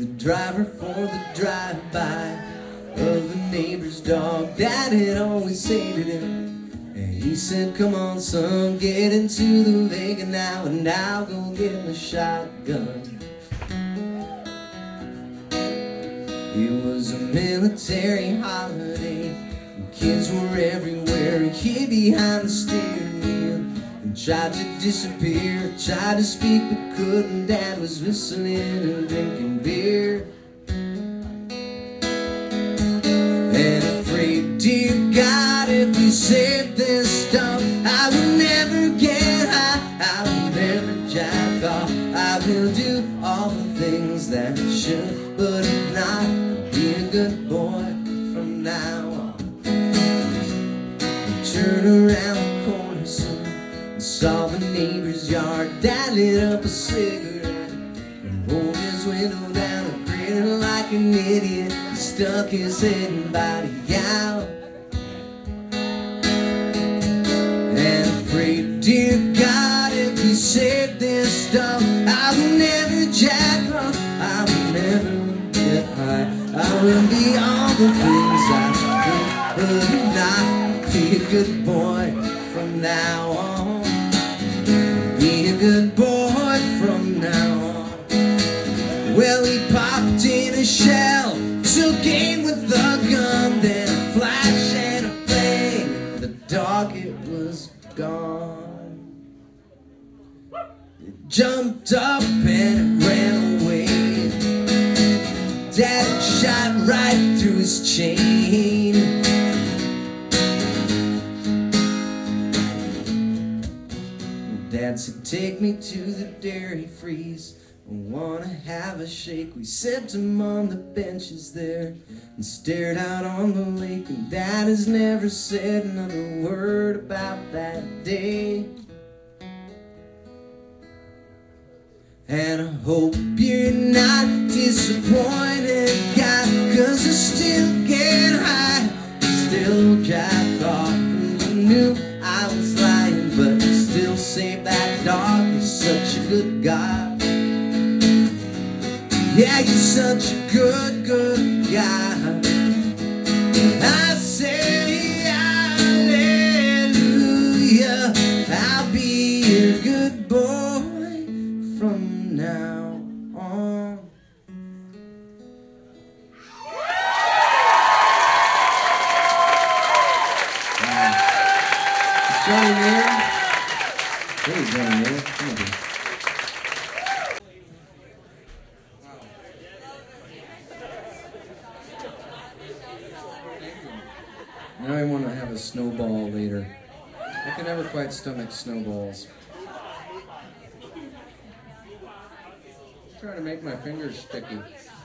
driver for the drive-by of the neighbor's dog. Dad had always hated him, and he said, come on son, get into the Vega now, and I'll go get my shotgun. It was a military holiday, and kids were everywhere. He hid behind the steering wheel and tried to disappear. Tried to speak but couldn't. Dad was whistling and drinking beer. And I prayed, dear God, if you save this stuff, I will never get high, I will never jack off. I will do all the things that I should, but if not, I'll be a good boy from now on. I turned around the corner soon and saw the neighbor's yard. Dad lit up a cigarette and rolled his window down and grinning like an idiot. He stuck his head and body out. And I prayed, dear God, if you save this stuff, I will never jack off, I will never get high. I will be all the things I should, but not be a good boy from now on. Be a good boy from now on. Well, he popped in a shell, took aim with the gun, then a flash and a bang. The dog, it was gone. It jumped up and ran away. Dad shot right through his chain. Dad said, take me to the dairy freeze, I wanna have a shake. We sipped him on the benches there and stared out on the lake. And Dad has never said another word about that day. And I hope you're not disappointed, God, 'cause I still get high, still jack off. And you knew I was lying, but you still saved that dog. You're such a good guy. Yeah, you're such a good, good guy. I say hallelujah, I'll be your good boy from now on. Is Johnny there? Hey, Johnny there. Come on, dude. Now I want to have a snowball later. I can never quite stomach snowballs. Trying to make my fingers sticky.